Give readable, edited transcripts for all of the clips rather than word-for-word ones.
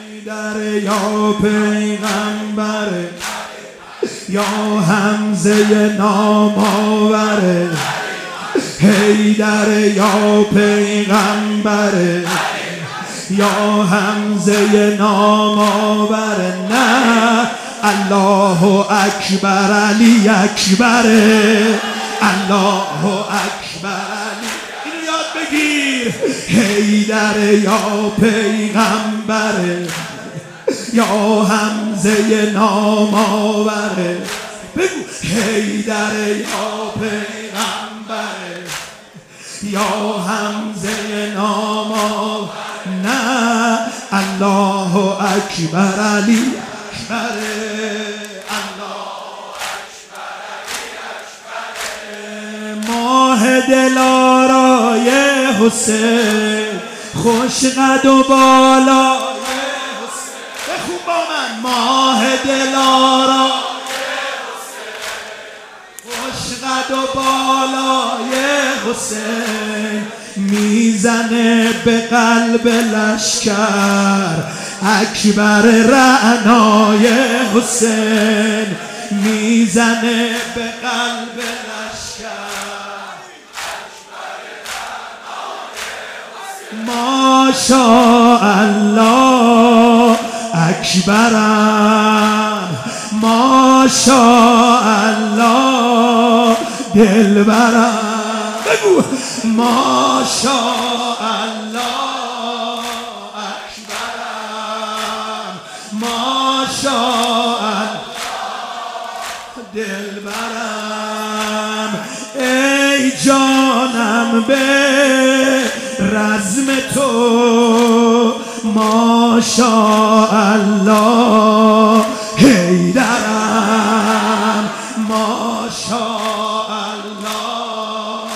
حیدر یا پیغمبره، یا حمزه نامآوره. حیدر یا پیغمبره، یا حمزه نامآوره. نه الله اکبر علی اکبره، الله اکبر علی. اینو یاد بگیر. حیدر یا پیغمبره، یا حمزه نامآوره. بگو حیدر یا پیغمبره، یا حمزه نامآوره. نه الله اکبر علی اکبره، الله اکبر علی اکبره. ماه دلارای حسین، خوش قد و بالای حسین. بخون با من. ماه دلارای خوش قد و بالای حسین، میزنه به قلب لشکر اکبر رعنای حسین. میزنه به قلب لشکر اکبر رعنای حسین. ماشاءالله اکبرم، ماشاءالله دلبرم. بگو ماشاءالله اکبرم، ماشاءالله دلبرم. ای جانم به رزم تو، ماشاءالله حیدرم، ماشاءالله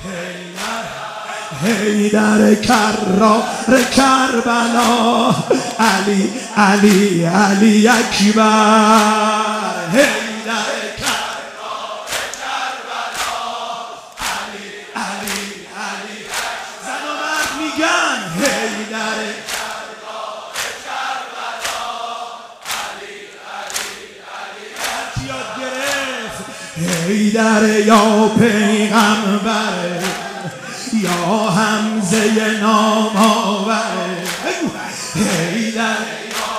حیدر کرار کربلا. علی علی علی اکبر. حیدر کرار کربلا. علی علی علی. زن و مرد میگن حیدر کرار کربلا. علی علی علی. هرکی یاد گرفت. حیدر یا پیغمبره، یا حمزه نامآوره. بگو حیدر یا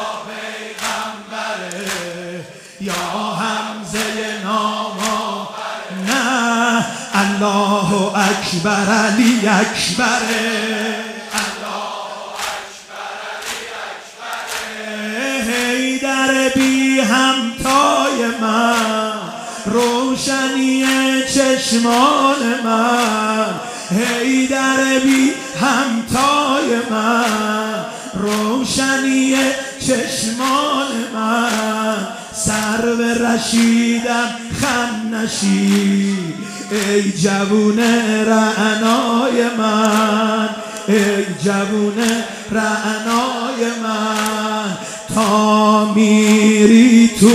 پیغمبره، یا حمزه نامآوره. نه الله اکبر علی اکبره، الله اکبر علی اکبره. حیدر بی همتای من، روشنی چشمان من. حیدر بی همتای من، روشنی چشمان من. سرو رشیدم خم نشید، ای جوون رعنای من، ای جوون رعنای من. تا میری تو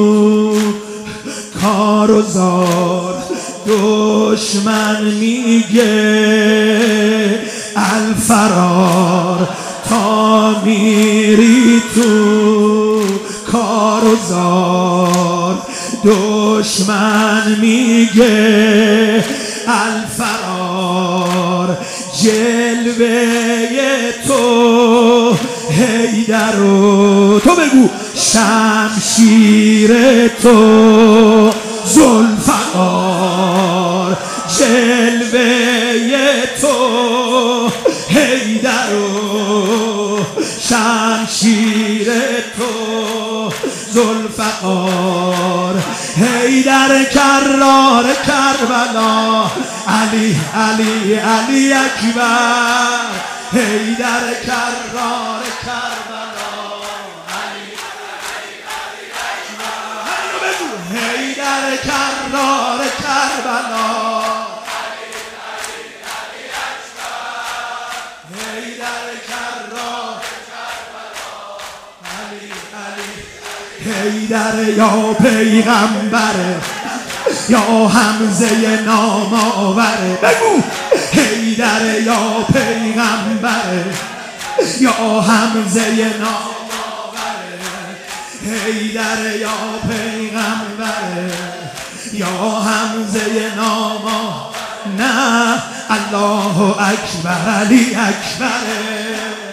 کار و زار، دشمن میگه الفرار. تا میری تو کار و زار، دشمن میگه الفرار. جلوه تو حیدرو، تو بگو شمشیر تو ذوالفقار. جلوه تو حیدرو، شمشیر تو ذوالفقار. حیدر کرار کربلا. علی علی علی اکبر. حیدر کرار کربلا. علی علی علی اکبر. حیدر کرار کربلا. علی علی علی اکبر. حیدر کرار کربلا. علی علی. حیدر یا پیغمبره، یا حمزه نامآوره. بگو حیدر یا پیغمبره، یا حمزه نامآوره. حیدر یا پیغمبره یا حمزه ناما نه الله اکبر علی اکبره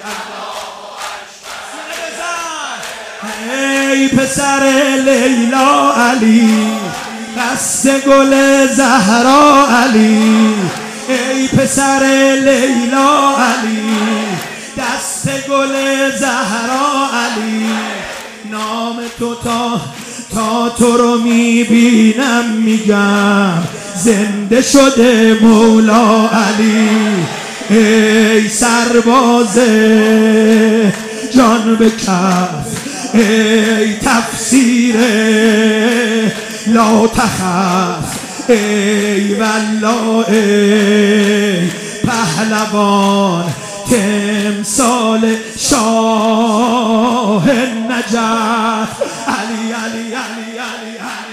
ای پسر لیلا علی دست گل زهرا علی ای پسر لیلا علی دست گل زهرا علی نام تو تا تو رو میبینم میگم زنده شده مولا علی ای سرباز جان به کف ای تفسیر لا تخف ای والله ای پهلوان تمثال شاه نجف علی علی علی علی علی